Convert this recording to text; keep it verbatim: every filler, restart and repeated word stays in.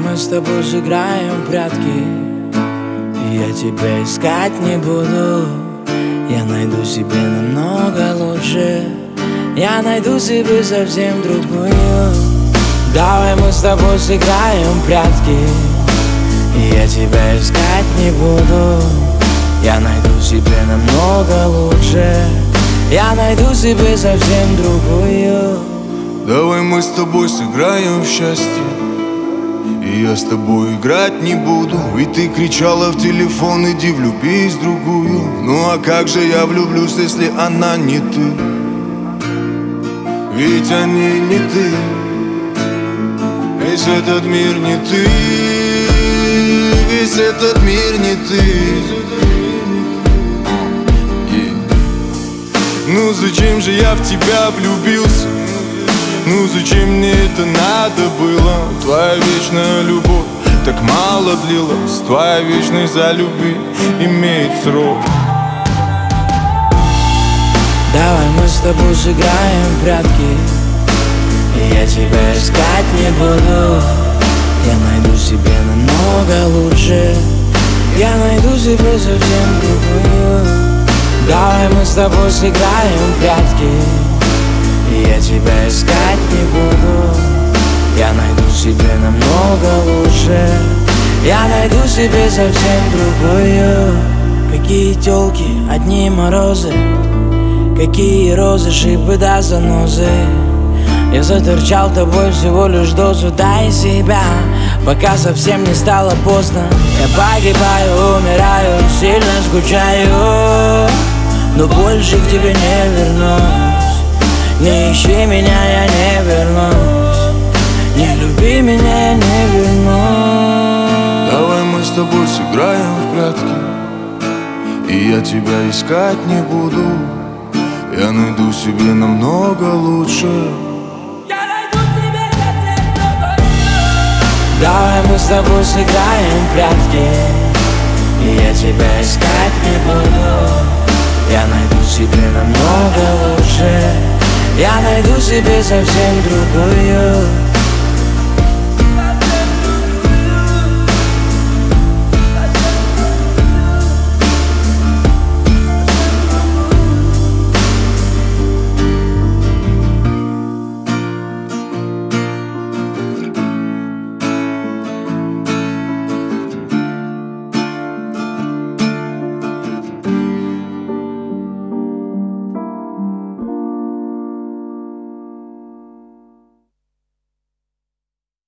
мы с тобой сыграем в прятки, и я тебя искать не буду. Я найду себе намного лучше, я найду себе совсем другую. Давай мы с тобой сыграем в прятки, и я тебя искать не буду. Я найду себе намного лучше, я найду себе совсем другую. Давай мы с тобой сыграем в счастье, и я с тобой играть не буду. Ведь ты кричала в телефон: иди влюбись в другую. Ну а как же я влюблюсь, если она не ты? Ведь они не ты, весь этот мир не ты, весь этот мир не ты. Ну зачем же я в тебя влюбился? Ну зачем мне это надо было? Твоя вечная любовь так мало длилась, твоя вечность за любви имеет срок. Давай мы с тобой сыграем в прятки, и я тебя искать не буду. Я найду себе намного лучше, я найду себе совсем другую. Давай мы с тобой сыграем в прятки, и я тебя искать не буду. Я найду себе намного лучше, я найду себе совсем другую. Какие тёлки, одни морозы, какие розы, шипы да занозы. Я заторчал тобой всего лишь дозу, дай себя, пока совсем не стало поздно. Я погибаю, умираю, сильно скучаю, но больше к тебе не вернусь. Не ищи меня, я не вернусь. Не люби меня, я не вернусь. Давай мы с тобой сыграем в прятки, и я тебя искать не буду. Я найду себе намного лучше. Я найду себе совсем другую. Давай мы с тобой сыграем в прятки, и я тебя искать не буду. Я найду себе намного лучше, я найду себе совсем другую.